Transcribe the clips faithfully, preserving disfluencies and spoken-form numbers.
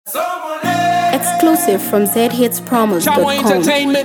Exclusive from z hits promos dot com. Entertainment.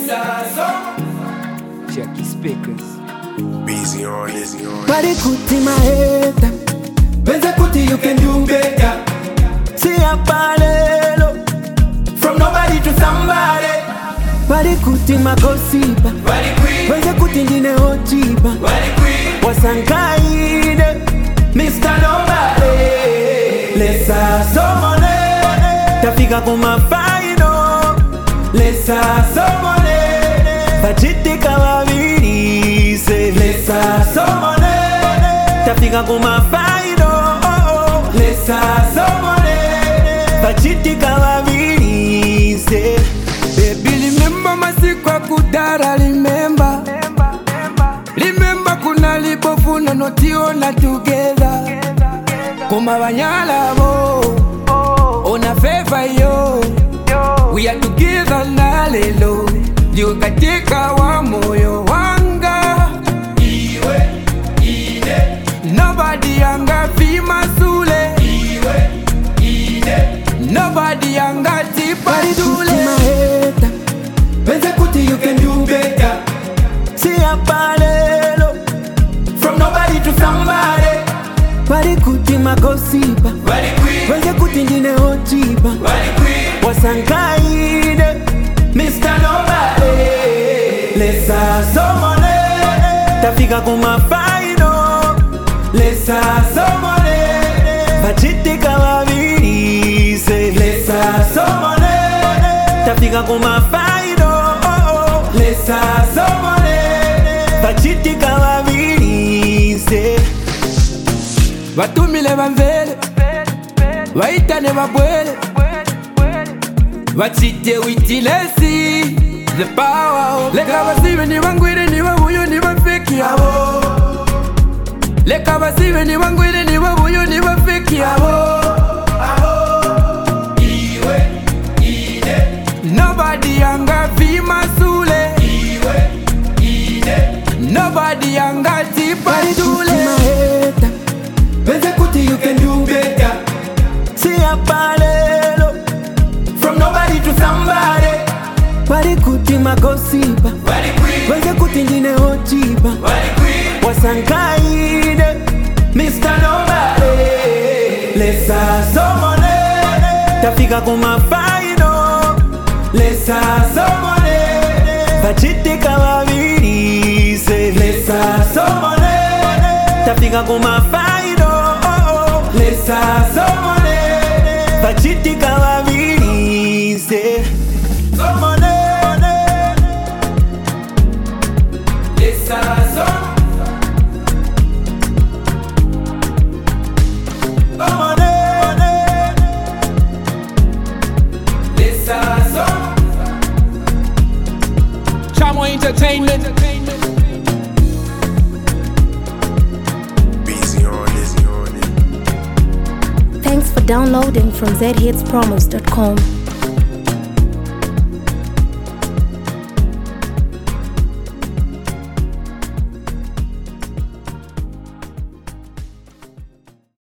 Check the speakers. Busy on, busy on. Body kuti maeta Benza kuti you can do better. See a palelo from nobody to somebody. Body kuti magosipa Benza kuti ndine ojiba Wasankaide Mister Nobody. Lesa somone Tafika kuma faino Lesa somone Fachitika wawiri se Lesa somone Tafika kuma faino Lesa somone Fachitika wawiri se. Baby, remember masikwa kudara, remember Remember kuna libofuna notiona together Kuma banyala bo Ona favor yo We are together na lelo Dio katika wa moyo wanga Iwe, ine Nobody anga fima sule Iwe, ine Nobody anga tipa dule Maeta Benza kuti you can do better. See a palelo from nobody to somebody. Body kuti magosipa Benza kuti ndine ojiba Wasankaide Mister Nobody. Lesa somone Tafika kuma faino Lesa somone Fachitika wawiri se. Lesa somone Tafika kuma faino Lesa somone Fachitika wawiri se. Vatumile vanvele Vaitane vabwele Vachite witilesi The power. Leka basive ni bangwire ni babuyo ni bafeki abo. Leka basive ni bangwire ni babuyo ni bafeki abo. Iwe, ine Nobody anga fima sule Iwe, ine Nobody anga tipa dule Maeta Benza kuti you can do better. See a palelo from nobody to somebody. Body kuti magosipa Benza kuti ndine ojiba Wasankaide Mister Nobody. Lesa somone Tafika kuma faino Lesa somone Fachitika wawiri se. Lesa somone Tafika kuma faino Lesa somone Fachitika wawiri se. Somone Lesa somone Somone Lesa somone. Chamo Entertainment. Busy on, busy on. Thanks for downloading from z hits promos dot com.